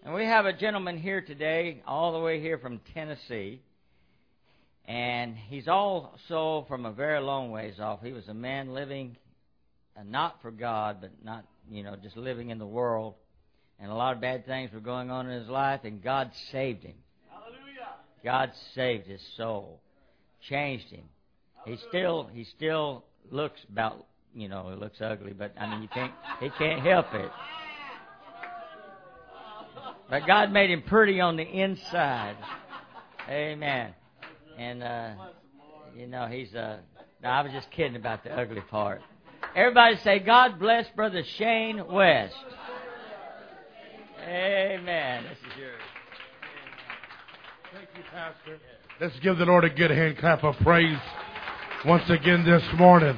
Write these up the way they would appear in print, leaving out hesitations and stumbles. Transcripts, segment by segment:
And we have a gentleman here today, all the way here from Tennessee. And he's also from a very long ways off. He was a man living not for God, but not, just living in the world. And a lot of bad things were going on in his life, and God saved him. Hallelujah. God saved his soul, changed him. Hallelujah. He still looks about, he looks ugly, but he can't help it. But God made him pretty on the inside. Amen. And, he's, no, I was just kidding about the ugly part. Everybody say, God bless Brother Shane West. Amen. This is yours. Thank you, Pastor. Let's give the Lord a good hand clap of praise once again this morning.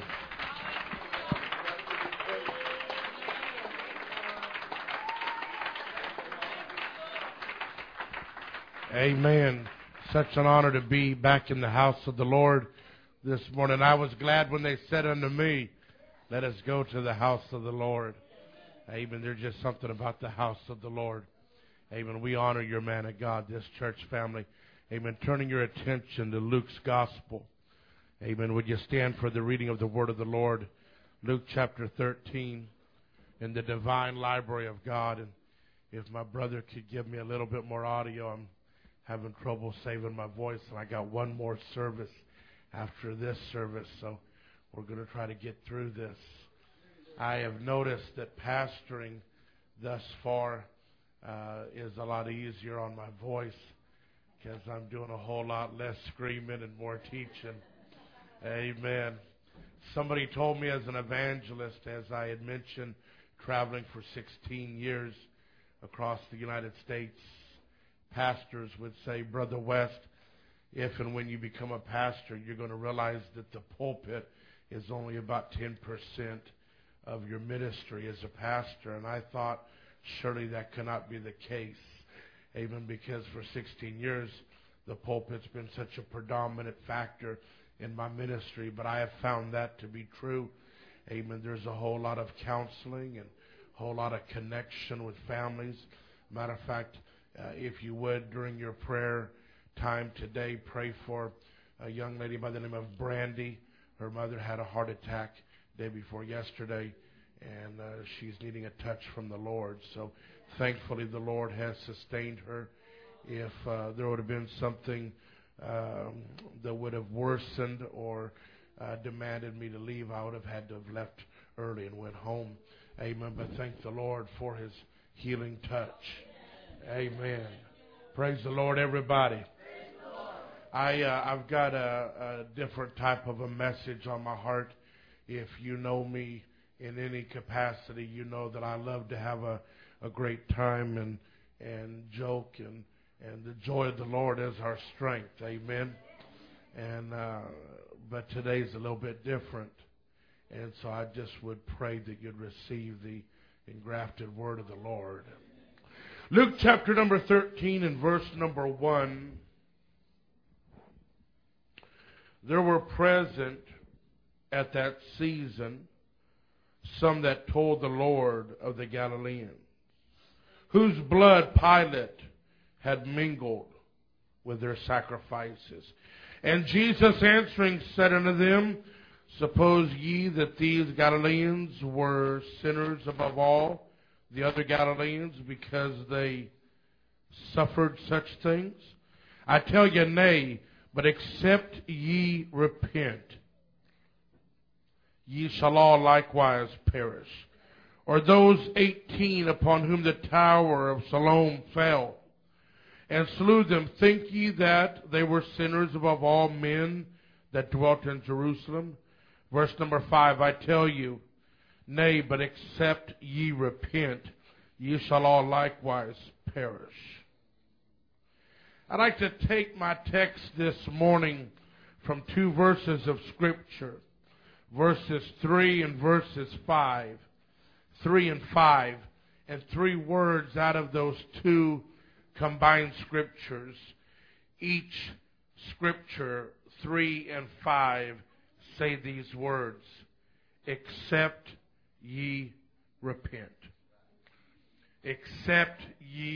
Amen. Such an honor to be back in the house of the Lord this morning. I was glad when they said unto me, let us go to the house of the Lord. Amen. There's just something about the house of the Lord. Amen. We honor your man of God, this church family. Amen. Turning your attention to Luke's gospel. Amen. Would you stand for the reading of the word of the Lord? Luke chapter 13 in the divine library of God. And if my brother could give me a little bit more audio, I'm having trouble saving my voice. And I got one more service after this service. So we're going to try to get through this. I have noticed that pastoring thus far is a lot easier on my voice because I'm doing a whole lot less screaming and more teaching. Amen. Somebody told me as an evangelist, as I had mentioned, traveling for 16 years across the United States, pastors would say, Brother West, if and when you become a pastor, you're going to realize that the pulpit is only about 10% of your ministry as a pastor. And I thought, surely that cannot be the case. Amen. Because for 16 years, the pulpit's been such a predominant factor in my ministry. But I have found that to be true. Amen. There's a whole lot of counseling and a whole lot of connection with families. Matter of fact, if you would, during your prayer time today, pray for a young lady by the name of Brandy. Her mother had a heart attack day before yesterday, and she's needing a touch from the Lord. So thankfully the Lord has sustained her. If there would have been something that would have worsened or demanded me to leave, I would have had to have left early and went home. Amen. But thank the Lord for his healing touch. Amen. Praise the Lord, everybody. I've got a different type of a message on my heart. If you know me in any capacity, you know that I love to have a great time and joke, and the joy of the Lord is our strength. Amen. And but today's a little bit different. And so I just would pray that you'd receive the engrafted word of the Lord. Luke chapter number 13 and verse number 1. There were present at that season some that told the Lord of the Galileans, whose blood Pilate had mingled with their sacrifices. And Jesus answering said unto them, Suppose ye that these Galileans were sinners above all the other Galileans because they suffered such things? I tell you, nay, but except ye repent, ye shall all likewise perish. Or those 18 upon whom the tower of Siloam fell, and slew them, think ye that they were sinners above all men that dwelt in Jerusalem? Verse number 5, I tell you, nay, but except ye repent, ye shall all likewise perish. I'd like to take my text this morning from two verses of Scripture, verses 3 and verses 5. 3 and 5, and three words out of those two combined Scriptures. Each Scripture, 3 and 5, say these words, except ye repent. Except ye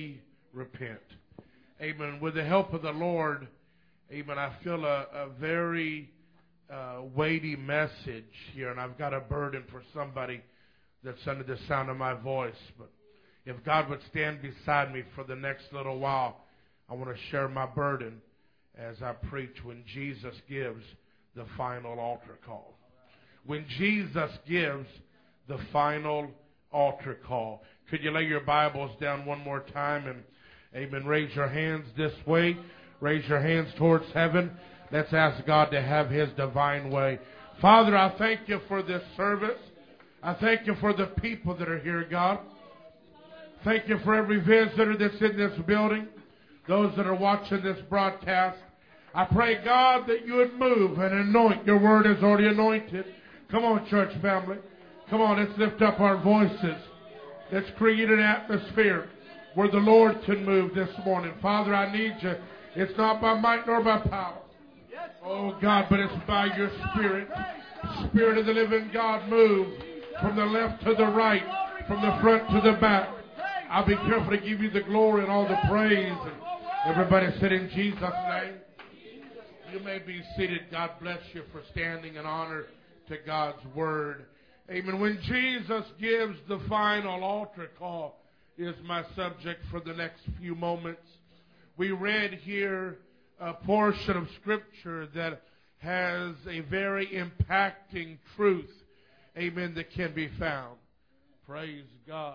repent. Amen. With the help of the Lord, amen, I feel a very weighty message here, and I've got a burden for somebody that's under the sound of my voice. But if God would stand beside me for the next little while, I want to share my burden as I preach when Jesus gives the final altar call. When Jesus gives the final altar call. Could you lay your Bibles down one more time and, amen, raise your hands this way. Raise your hands towards heaven. Let's ask God to have His divine way. Father, I thank you for this service. I thank you for the people that are here, God. Thank you for every visitor that's in this building, those that are watching this broadcast. I pray, God, that you would move and anoint. Your word is already anointed. Come on, church family. Come on, let's lift up our voices. Let's create an atmosphere where the Lord can move this morning. Father, I need you. It's not by might nor by power. Oh, God, but it's by your Spirit. Spirit of the living God, move from the left to the right, from the front to the back. I'll be careful to give you the glory and all the praise. And everybody sit in Jesus' name. You may be seated. God bless you for standing in honor to God's word. Amen. When Jesus gives the final altar call is my subject for the next few moments. We read here a portion of Scripture that has a very impacting truth, amen, that can be found. Praise God.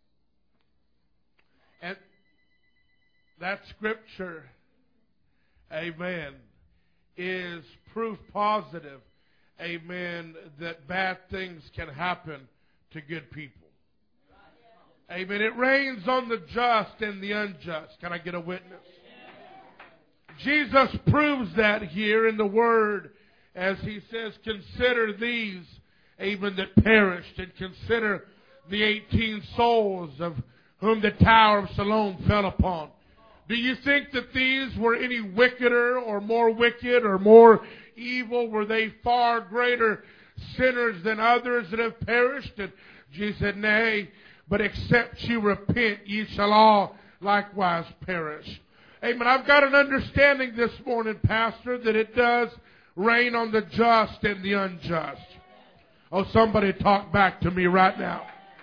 And that Scripture, amen, is proof positive, amen, that bad things can happen to good people. Amen. It rains on the just and the unjust. Can I get a witness? Jesus proves that here in the Word as He says, consider these, amen, that perished, and consider the 18 souls of whom the Tower of Siloam fell upon. Do you think that these were any wickeder or more wicked or more evil? Were they far greater sinners than others that have perished? And Jesus said, nay, but except you repent, ye shall all likewise perish. Amen. I've got an understanding this morning, Pastor, that it does rain on the just and the unjust. Oh, somebody talk back to me right now.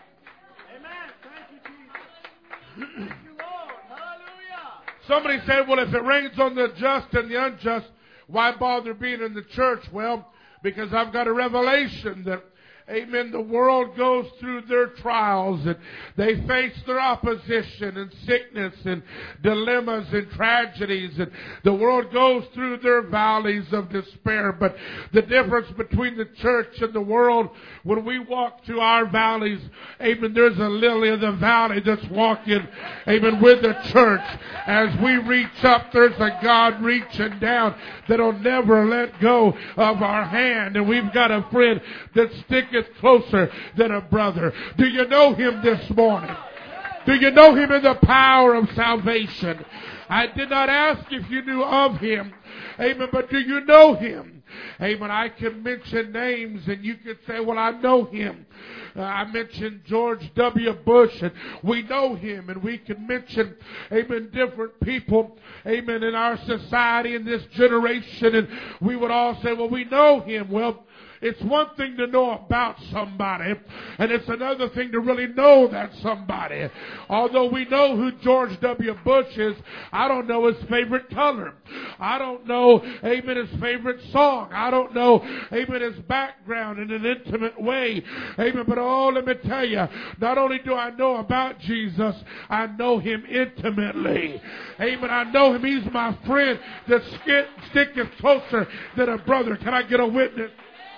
Amen. Thank you, Jesus. Thank you, Lord. Hallelujah. Somebody said, well, if it rains on the just and the unjust, why bother being in the church? Well, because I've got a revelation that, amen, the world goes through their trials and they face their opposition and sickness and dilemmas and tragedies, and the world goes through their valleys of despair. But the difference between the church and the world, when we walk through our valleys, amen, there's a lily of the valley that's walking, amen, with the church. As we reach up, there's a God reaching down that'll never let go of our hand. And we've got a friend that sticks closer than a brother. Do you know Him this morning? Do you know Him in the power of salvation? I did not ask if you knew of Him. Amen. But do you know Him? Amen. I can mention names and you could say, well, I know Him. I mentioned George W. Bush, and we know him, and we can mention, amen, different people, amen, in our society in this generation, and we would all say, well, we know him. Well, it's one thing to know about somebody, and it's another thing to really know that somebody. Although we know who George W. Bush is, I don't know his favorite color. I don't know, amen, his favorite song. I don't know, amen, his background in an intimate way. Amen. But oh, let me tell you, not only do I know about Jesus, I know Him intimately. Amen. I know Him. He's my friend that sticketh closer than a brother. Can I get a witness?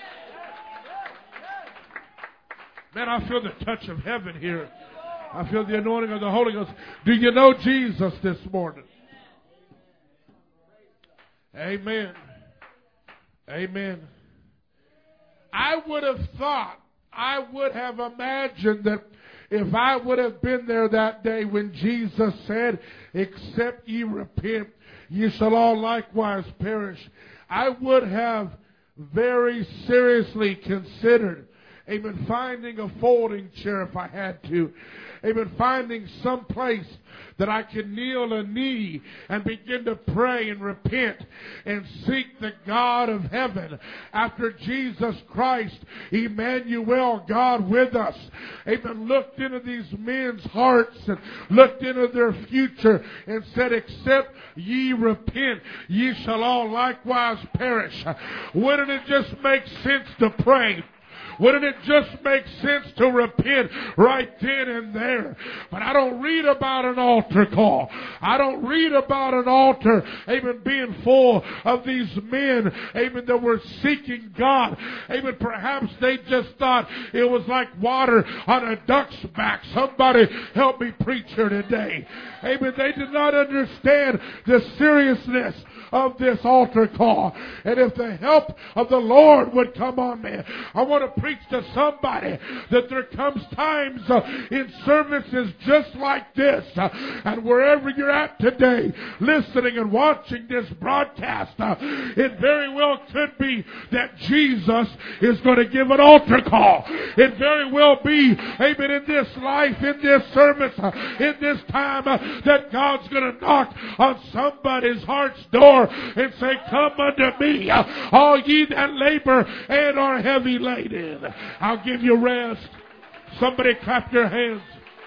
Man, I feel the touch of heaven here. I feel the anointing of the Holy Ghost. Do you know Jesus this morning? Amen. Amen. I would have imagined that if I would have been there that day when Jesus said, except ye repent, ye shall all likewise perish, I would have very seriously considered, Amen. Finding a folding chair if I had to. Amen. Finding some place that I can kneel a knee and begin to pray and repent and seek the God of heaven. After Jesus Christ, Emmanuel, God with us, amen, looked into these men's hearts and looked into their future and said, except ye repent, ye shall all likewise perish. Wouldn't it just make sense to pray? Wouldn't it just make sense to repent right then and there? But I don't read about an altar call. I don't read about an altar, amen, being full of these men, amen, that were seeking God. Amen, perhaps they just thought it was like water on a duck's back. Somebody help me preach here today. Amen, they did not understand the seriousness of this altar call. And if the help of the Lord would come on me, I want to preach to somebody that there comes times in services just like this, and wherever you're at today, listening and watching this broadcast, it very well could be that Jesus is going to give an altar call. It very well be, amen, in this life, in this service, in this time, that God's going to knock on somebody's heart's door and say, come unto me, all ye that labor and are heavy laden. I'll give you rest. Somebody clap your hands.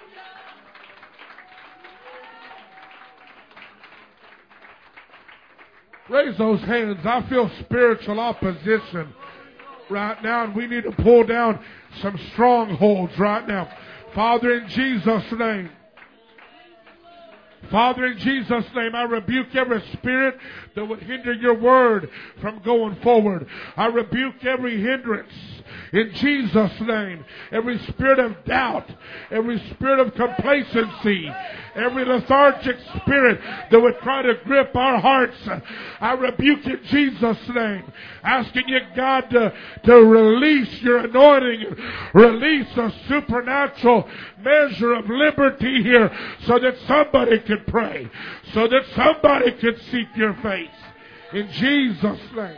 Raise those hands. I feel spiritual opposition right now, and we need to pull down some strongholds right now. Father, in Jesus' name. Father, in Jesus' name, I rebuke every spirit that would hinder your word from going forward. I rebuke every hindrance in Jesus' name. Every spirit of doubt, every spirit of complacency, every lethargic spirit that would try to grip our hearts, I rebuke in Jesus' name. Asking you, God, to release your anointing, release a supernatural measure of liberty here so that somebody could pray, so that somebody could seek your face. In Jesus' name.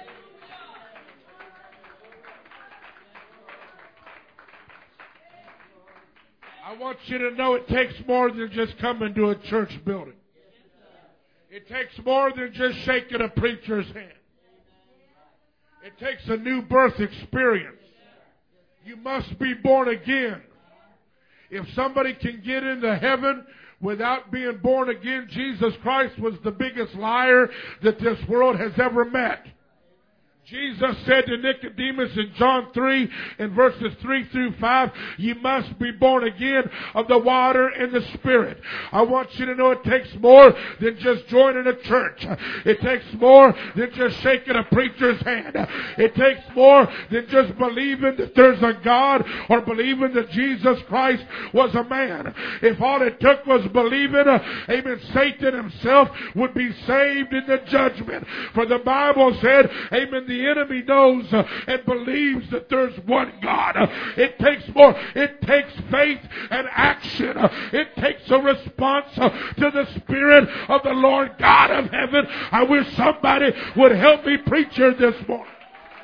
I want you to know it takes more than just coming to a church building. It takes more than just shaking a preacher's hand. It takes a new birth experience. You must be born again. If somebody can get into heaven without being born again, Jesus Christ was the biggest liar that this world has ever met. Jesus said to Nicodemus in John 3 in verses 3 through 5, you must be born again of the water and the Spirit. I want you to know it takes more than just joining a church. It takes more than just shaking a preacher's hand. It takes more than just believing that there's a God or believing that Jesus Christ was a man. If all it took was believing, amen, Satan himself would be saved in the judgment. For the Bible said, amen, the enemy knows and believes that there's one God. It takes more. It takes faith and action. It takes a response to the Spirit of the Lord God of heaven. I wish somebody would help me preach here this morning.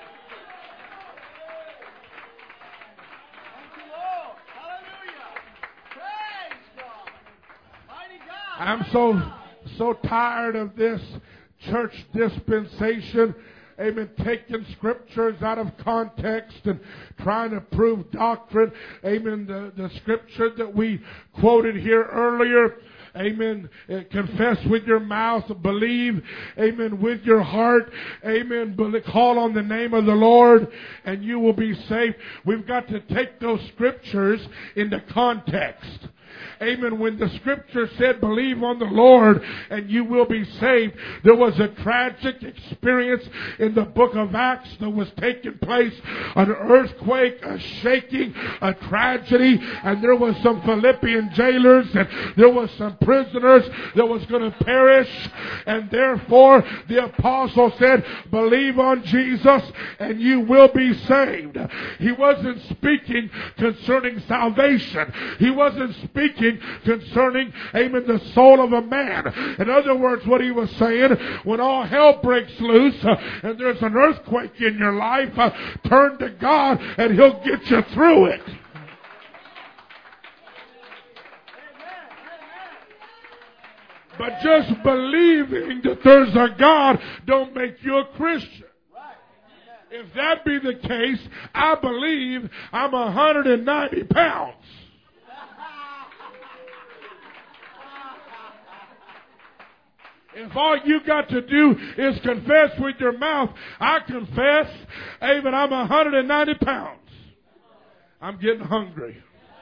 I'm so tired of this church dispensation. Amen. Taking scriptures out of context and trying to prove doctrine. Amen. The scripture that we quoted here earlier. Amen. Confess with your mouth. Believe. Amen. With your heart. Amen. Call on the name of the Lord and you will be saved. We've got to take those scriptures into context. Amen. When the scripture said, believe on the Lord and you will be saved, there was a tragic experience in the book of Acts that was taking place. An earthquake, a shaking, a tragedy, and there was some Philippian jailers and there was some prisoners that was going to perish. And therefore, the apostle said, believe on Jesus and you will be saved. He wasn't speaking concerning salvation. He wasn't speaking speaking concerning, amen, the soul of a man. In other words, what he was saying, when all hell breaks loose and there's an earthquake in your life, turn to God and He'll get you through it. But just believing that there's a God don't make you a Christian. If that be the case, I believe I'm 190 pounds. If all you got to do is confess with your mouth, I confess, amen, I'm 190 pounds. I'm getting hungry.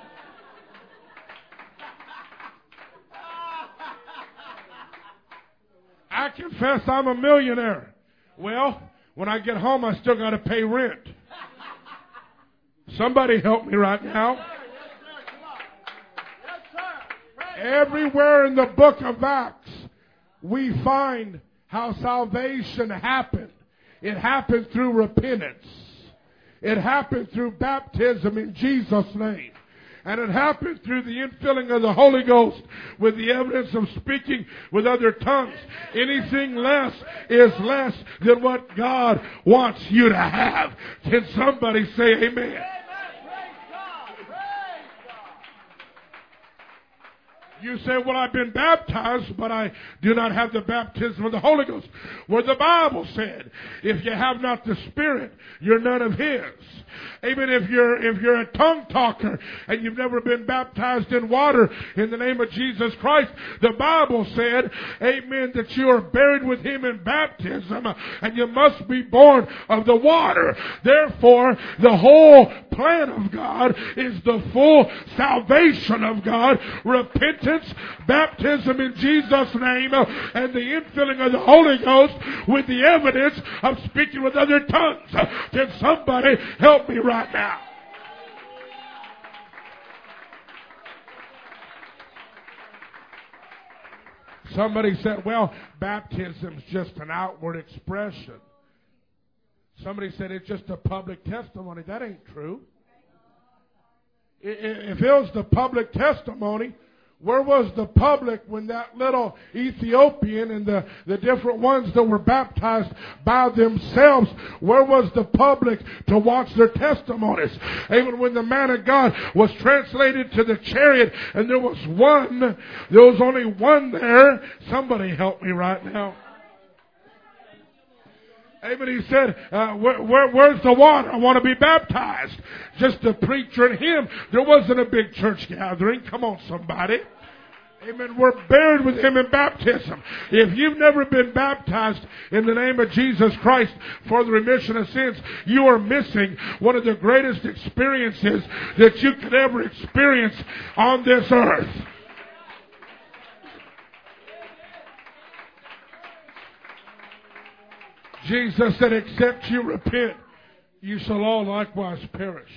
I confess I'm a millionaire. Well, when I get home, I still got to pay rent. Somebody help me right now. Everywhere in the book of Acts, we find how salvation happened. It happened through repentance. It happened through baptism in Jesus' name. And it happened through the infilling of the Holy Ghost with the evidence of speaking with other tongues. Anything less is less than what God wants you to have. Can somebody say amen? You say, well, I've been baptized, but I do not have the baptism of the Holy Ghost. Well, the Bible said, if you have not the Spirit, you're none of His. Amen. If you're a tongue talker and you've never been baptized in water in the name of Jesus Christ, the Bible said, amen, that you are buried with Him in baptism and you must be born of the water. Therefore, the whole plan of God is the full salvation of God, repentance, baptism in Jesus' name, and the infilling of the Holy Ghost with the evidence of speaking with other tongues. Can somebody help me right now? Somebody said, well, baptism's just an outward expression. Somebody said it's just a public testimony. That ain't true. If it was the public testimony, where was the public when that little Ethiopian and the different ones that were baptized by themselves, where was the public to watch their testimonies? Even when the man of God was translated to the chariot and there was only one there. Somebody help me right now. Amen. He said, where's the water? I want to be baptized. Just the preacher and him. There wasn't a big church gathering. Come on, somebody. Amen. We're buried with Him in baptism. If you've never been baptized in the name of Jesus Christ for the remission of sins, you are missing one of the greatest experiences that you could ever experience on this earth. Jesus said, except you repent, you shall all likewise perish.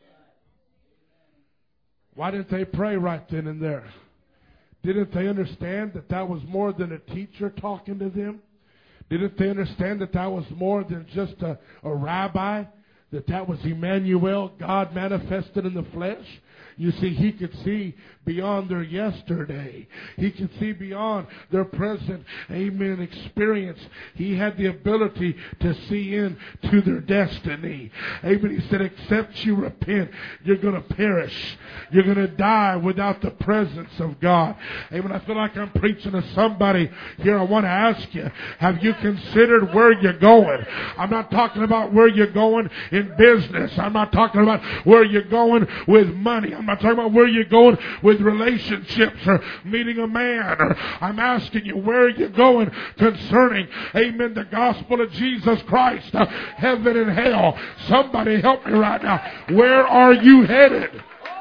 Why didn't they pray right then and there? Didn't they understand that that was more than a teacher talking to them? Didn't they understand that that was more than just a rabbi? That was Emmanuel, God manifested in the flesh? You see, He could see beyond their yesterday. He could see beyond their present, amen, experience. He had the ability to see into their destiny. Amen. He said, except you repent, you're going to perish. You're going to die without the presence of God. Amen. I feel like I'm preaching to somebody here. I want to ask you, have you considered where you're going? I'm not talking about where you're going in business. I'm not talking about where you're going with money. I'm not talking about where you're going with relationships or meeting a man. Or I'm asking you, where are you going concerning, amen, the gospel of Jesus Christ, heaven and hell? Somebody help me right now. Where are you headed?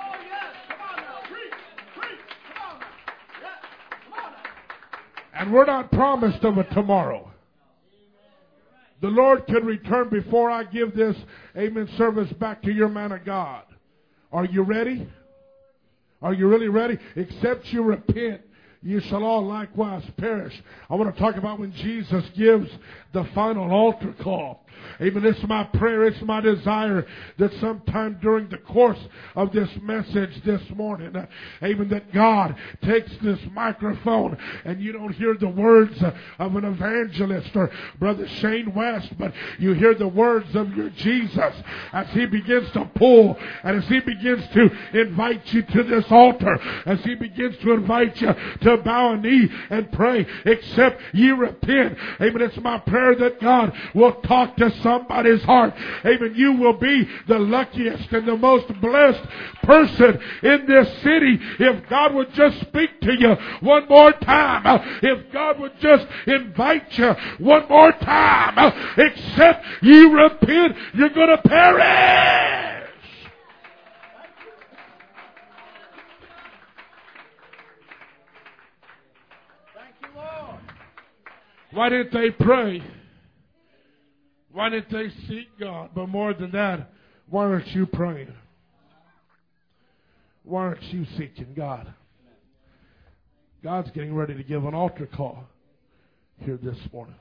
And we're not promised of a tomorrow. The Lord could return before I give this, amen, service back to your man of God. Are you ready? Are you really ready? Except you repent, you shall all likewise perish. I want to talk about when Jesus gives the final altar call. Amen. It's my prayer, it's my desire that sometime during the course of this message this morning, amen, that God takes this microphone and you don't hear the words of an evangelist or Brother Shane West, but you hear the words of your Jesus as He begins to pull and as He begins to invite you to this altar, as He begins to invite you to bow a knee and pray, except ye repent. Amen. It's my prayer that God will talk to somebody's heart. Amen. You will be the luckiest and the most blessed person in this city if God would just speak to you one more time. If God would just invite you one more time. Except ye repent, you're going to perish. Thank you, Lord. Why didn't they pray? Why didn't they seek God? But more than that, why aren't you praying? Why aren't you seeking God? God's getting ready to give an altar call here this morning.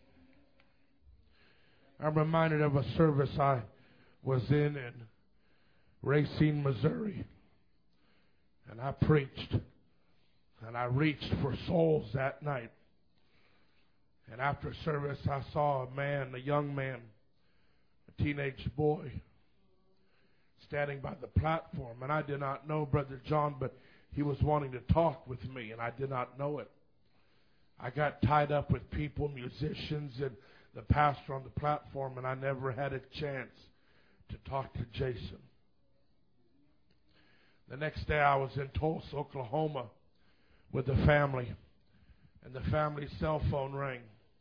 I'm reminded of a service I was in Racine, Missouri. And I preached. And I reached for souls that night. And after service, I saw a young man, a teenage boy, standing by the platform. And I did not know Brother John, but he was wanting to talk with me, and I did not know it. I got tied up with people, musicians, and the pastor on the platform, and I never had a chance to talk to Jason. The next day, I was in Tulsa, Oklahoma, with the family, and the family's cell phone rang.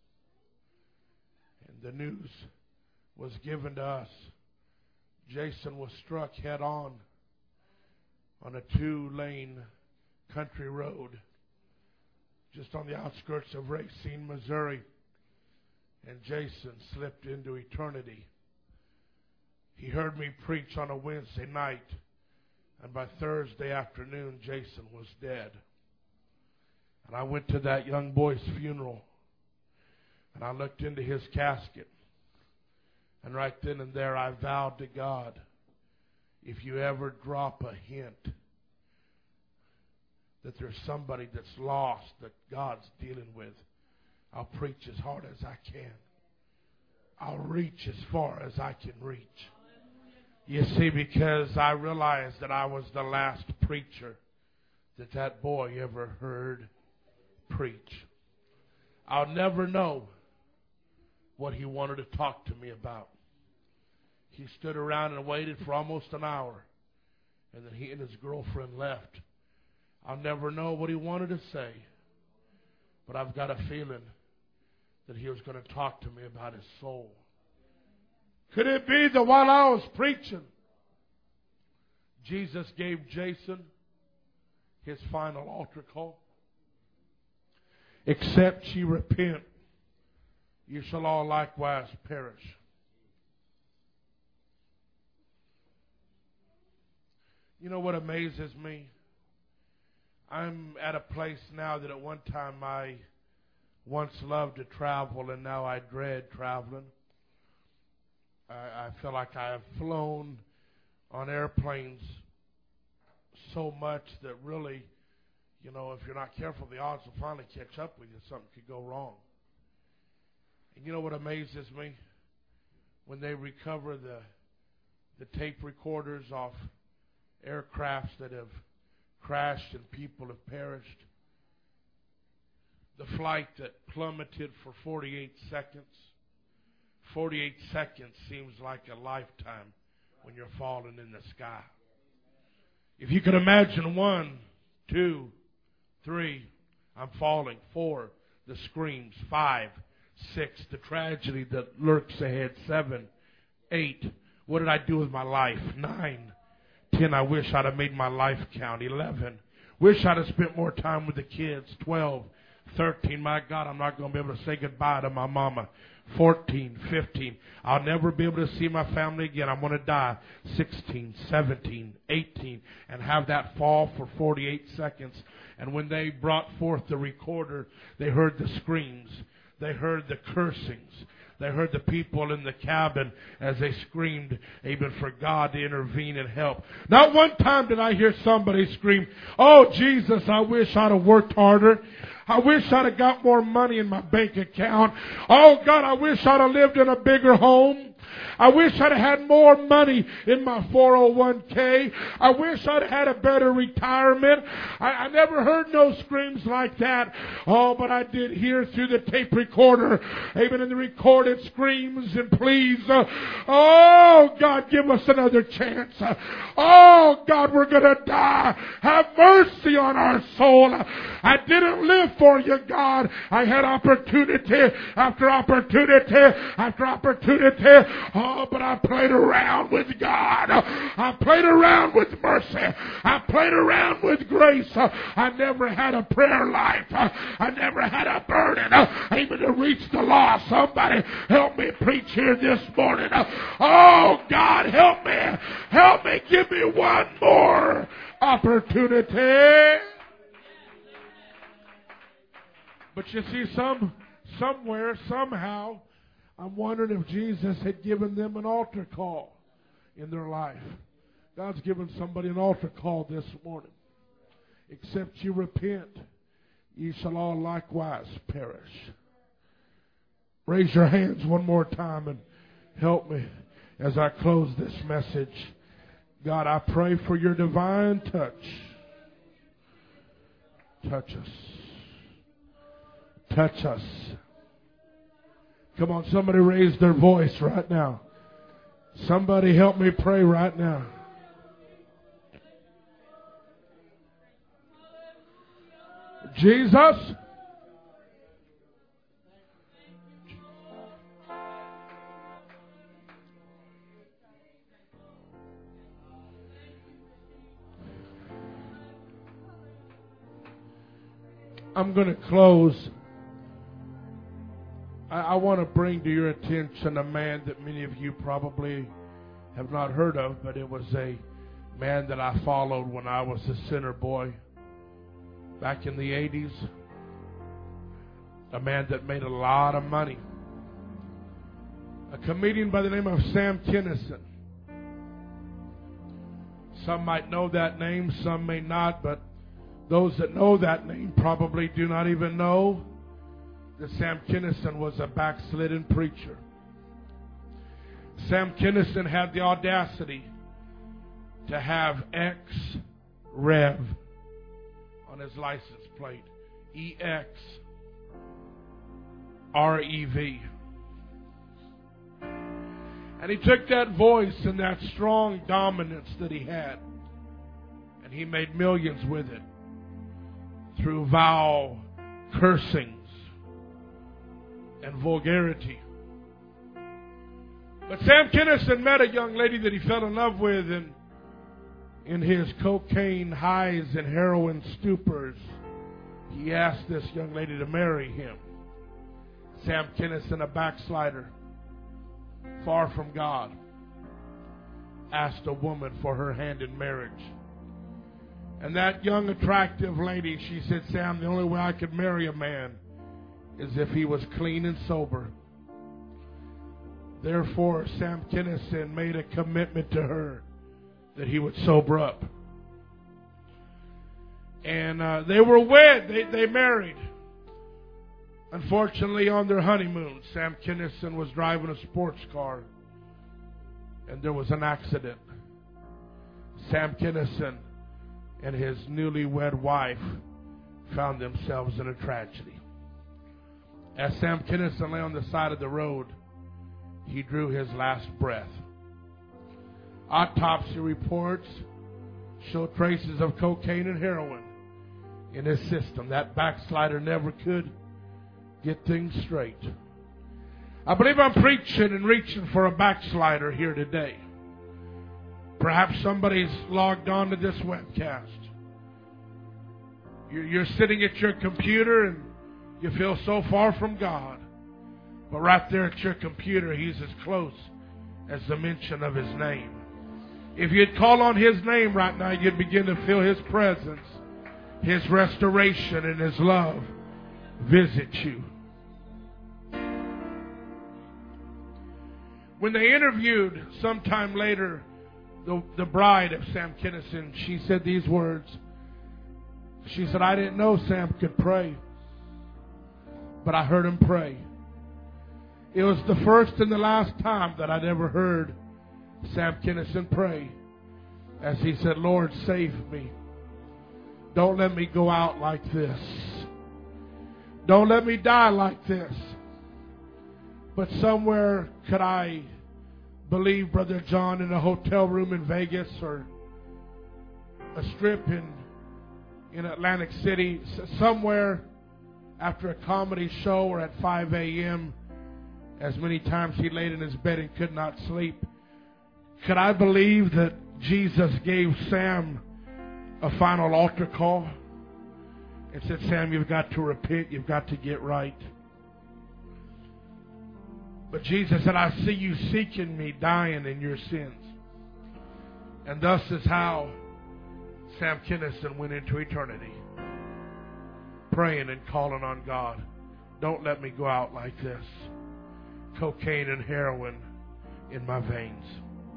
The news was given to us. Jason was struck head on a 2-lane country road just on the outskirts of Racine, Missouri. And Jason slipped into eternity. He heard me preach on a Wednesday night, and by Thursday afternoon, Jason was dead. And I went to that young boy's funeral. And I looked into his casket. And right then and there I vowed to God, if you ever drop a hint that there's somebody that's lost that God's dealing with, I'll preach as hard as I can. I'll reach as far as I can reach. You see, because I realized that I was the last preacher that boy ever heard preach. I'll never know what he wanted to talk to me about. He stood around and waited for almost an hour, and then he and his girlfriend left. I'll never know what he wanted to say, but I've got a feeling that he was going to talk to me about his soul. Could it be that while I was preaching, Jesus gave Jason his final altar call? Except ye repent, you shall all likewise perish. You know what amazes me? I'm at a place now that at one time I once loved to travel, and now I dread traveling. I feel like I have flown on airplanes so much that really, you know, if you're not careful, the odds will finally catch up with you. Something could go wrong. And you know what amazes me? When they recover the tape recorders off aircrafts that have crashed and people have perished. The flight that plummeted for 48 seconds. 48 seconds seems like a lifetime when you're falling in the sky. If you could imagine 1, 2, 3, I'm falling. 4, the screams. 5, 6, the tragedy that lurks ahead. 7, 8, what did I do with my life? 9, 10, I wish I'd have made my life count. 11, wish I'd have spent more time with the kids. 12, 13, my God, I'm not going to be able to say goodbye to my mama. 14, 15, I'll never be able to see my family again. I'm going to die. 16, 17, 18, and have that fall for 48 seconds. And when they brought forth the recorder, they heard the screams. They heard the cursings. They heard the people in the cabin as they screamed, even for God to intervene and help. Not one time did I hear somebody scream, "Oh, Jesus, I wish I'd have worked harder. I wish I'd have got more money in my bank account. Oh, God, I wish I'd have lived in a bigger home. I wish I'd have had more money in my 401k. I wish I'd had a better retirement." I never heard no screams like that. Oh, but I did hear through the tape recorder, even in the recorded screams and pleas. Oh, God, give us another chance. Oh, God, we're going to die. Have mercy on our soul. I didn't live for you, God. I had opportunity after opportunity after opportunity. Oh, but I played around with God. I played around with mercy. I played around with grace. I never had a prayer life. I never had a burden even to reach the lost. Somebody help me preach here this morning. Oh, God, help me. Help me. Give me one more opportunity. But you see, somewhere, somehow, I'm wondering if Jesus had given them an altar call in their life. God's given somebody an altar call this morning. Except you repent, ye shall all likewise perish. Raise your hands one more time and help me as I close this message. God, I pray for your divine touch. Touch us. Touch us. Come on, somebody raise their voice right now. Somebody help me pray right now. Jesus. I'm going to close. I want to bring to your attention a man that many of you probably have not heard of, but it was a man that I followed when I was a sinner boy back in the 80s. A man that made a lot of money. A comedian by the name of Sam Kinison. Some might know that name, some may not, but those that know that name probably do not even know that Sam Kinison was a backslidden preacher. Sam Kinison had the audacity to have X-Rev on his license plate. E-X-R-E-V. And he took that voice and that strong dominance that he had, and he made millions with it through vile cursings and vulgarity. But Sam Kinison met a young lady that he fell in love with, and in his cocaine highs and heroin stupors, he asked this young lady to marry him. Sam Kinison, a backslider, far from God, asked a woman for her hand in marriage. And that young, attractive lady, she said, "Sam, the only way I could marry a man is if he was clean and sober." Therefore, Sam Kinison made a commitment to her that he would sober up. And they were wed. They married. Unfortunately, on their honeymoon, Sam Kinison was driving a sports car, and there was an accident. Sam Kinison and his newlywed wife found themselves in a tragedy. As Sam Kinison lay on the side of the road, he drew his last breath. Autopsy reports show traces of cocaine and heroin in his system. That backslider never could get things straight. I believe I'm preaching and reaching for a backslider here today. Perhaps somebody's logged on to this webcast. You're sitting at your computer and You feel so far from God. But right there at your computer, He's as close as the mention of His name. If you'd call on His name right now, you'd begin to feel His presence, His restoration, and His love visit you. When they interviewed sometime later the bride of Sam Kinison, she said these words. She said, I didn't know Sam could pray, but I heard him pray. It was the first and the last time that I'd ever heard Sam Kinison pray, as he said, Lord, save me. Don't let me go out like this. Don't let me die like this. But somewhere could I believe, Brother John, in a hotel room in Vegas or a strip in Atlantic City, somewhere after a comedy show or at 5 a.m., as many times he laid in his bed and could not sleep. Could I believe that Jesus gave Sam a final altar call and said, Sam, you've got to repent, you've got to get right. But Jesus said, I see you seeking me, dying in your sins. And thus is how Sam Kinison went into eternity, praying and calling on God. Don't let me go out like this. Cocaine and heroin in my veins.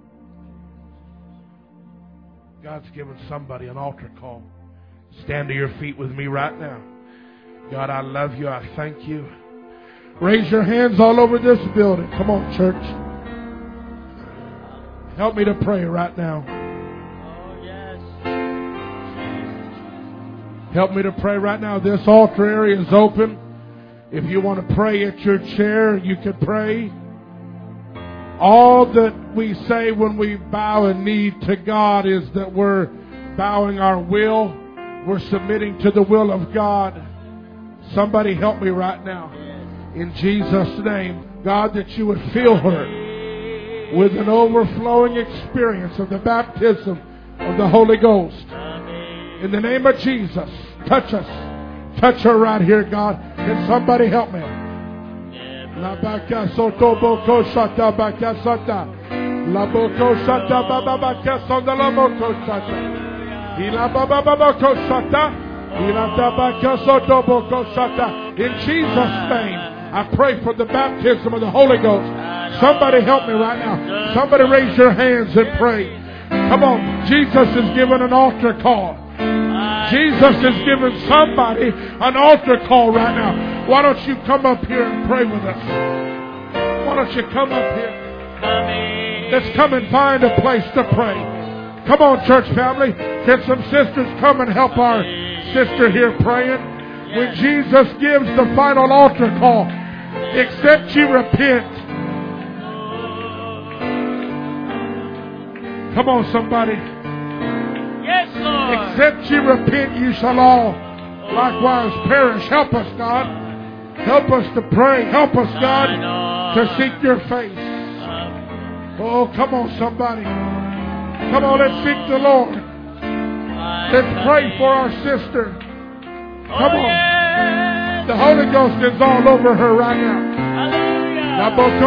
God's given somebody an altar call. Stand to your feet with me right now. God, I love you. I thank you. Raise your hands all over this building. Come on, church. Help me to pray right now. Oh, yes. Help me to pray right now. This altar area is open. If you want to pray at your chair, you can pray. All that we say when we bow a knee to God is that we're bowing our will. We're submitting to the will of God. Somebody help me right now. In Jesus' name, God, that you would fill her with an overflowing experience of the baptism of the Holy Ghost. In the name of Jesus, touch us. Touch her right here, God. Can somebody help me? La baka soto boko shata baka sata. La boko shata baba baka sonda la boko shata. Ila baba boko shata. Ila tabaka soto boko shata. In Jesus' name, I pray for the baptism of the Holy Ghost. Somebody help me right now. Somebody raise your hands and pray. Come on. Jesus is giving an altar call. Jesus is giving somebody an altar call right now. Why don't you come up here and pray with us? Why don't you come up here? Let's come and find a place to pray. Come on, church family. Can some sisters come and help our sister here praying? When Jesus gives the final altar call, except you repent. Come on, somebody. Yes, Lord. Except you repent, you shall all likewise perish. Help us, God. Help us to pray. Help us, God, to seek your face. Oh, come on, somebody. Come on, let's seek the Lord. Let's pray for our sister. Come on. The Holy Ghost is all over her right now.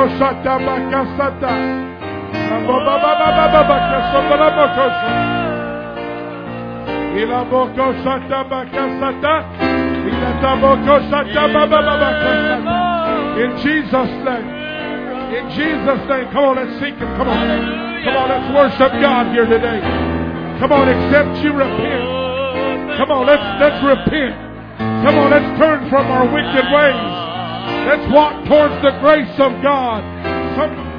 In Jesus' name. In Jesus' name. Come on, let's seek Him. Come on. Come on, let's worship God here today. Come on, except you repent. Come on, let's repent. Come on, let's turn from our wicked ways. Let's walk towards the grace of God.